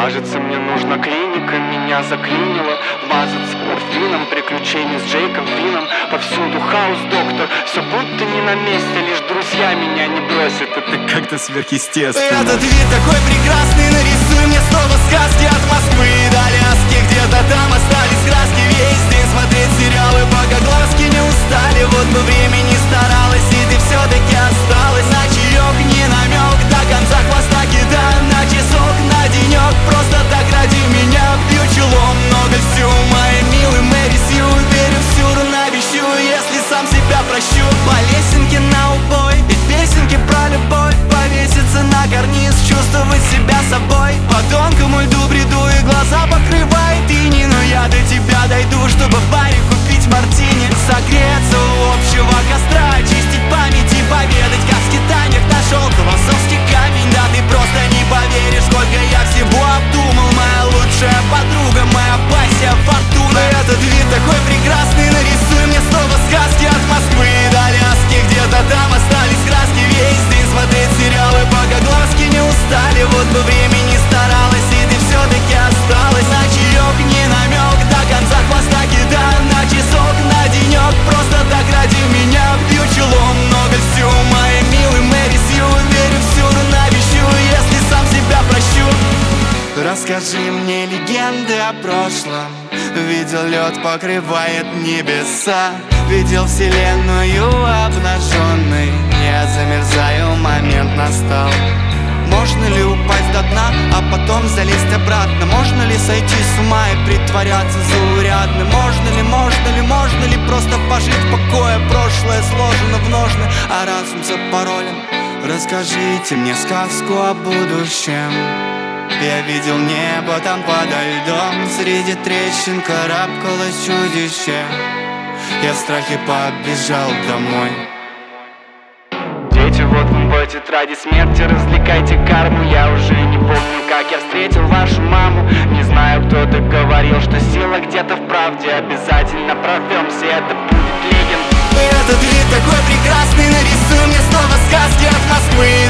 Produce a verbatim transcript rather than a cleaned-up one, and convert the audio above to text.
Кажется, мне нужна клиника, меня заклинило. Мазаться морфином, приключения с Джейком Финном. Повсюду хаос, доктор, все будто не на месте. Лишь друзья меня не бросят, это как-то сверхъестественно. Этот вид такой прекрасный, нарисуй мне снова сказки. От Москвы до Аляски, где-то там остались краски. Весь день смотреть сериалы, пока глазки не устали. Вот бы время не старалось, и ты все-таки осталась. На чаек не намек, до конца хвоста кита. На часок, на денек, просто так ради меня. Пью челом, много всю, мои милый Мэри Сью. Верю в сюр, навещу, если сам себя прощу. По лесенке на убой, ведь песенки про любовь. Повеситься на карниз, чувствовать себя собой. По тонкому льду бреду и глаза покрывает иней. Но я до тебя дойду, чтобы в баре купить мартини. Согреться у общего костра, очистить память и поведать, как в скитаниях нашел философский камень. Да ты просто не поверишь, сколько я всего обдумал. Моя лучшая подруга, моя пассия, фортуна. Этот вид такой прекрасный, нарисуй мне снова сказки. От Москвы до Аляски, где-то там остались краски. Весь день смотреть сериалы, пока глазки не устали. Вот бы время не старалась, и ты все-таки осталась. На чаек не намек, до конца хвоста кита. На часок, на денек, просто так ради меня. Пью челом, много всю, мои милый Мэри Сью. Верю в сюр, навещу, если сам себя прощу. Расскажи мне легенды о прошлом. Видел, лед покрывает небеса. Видел вселенную обнаженной. Я замерзаю, момент настал. Можно ли упасть до дна, а потом залезть обратно? Можно ли сойти с ума и притворяться заурядным? Можно ли, можно ли, можно ли просто пожить в покое? Прошлое сложено в ножны, а разум запаролен. Расскажите мне сказку о будущем. Я видел небо там подо льдом. Среди трещин карабкалось чудище. Я в страхе побежал домой. Дети, вот вам в тетради смерти, развлекайте карму. Я уже не помню, как я встретил вашу маму. Не знаю, кто-то говорил, что сила где-то в правде. Обязательно прорвемся, это будет легенд. Этот вид такой прекрасный, нарисуй мне снова сказки. От Москвы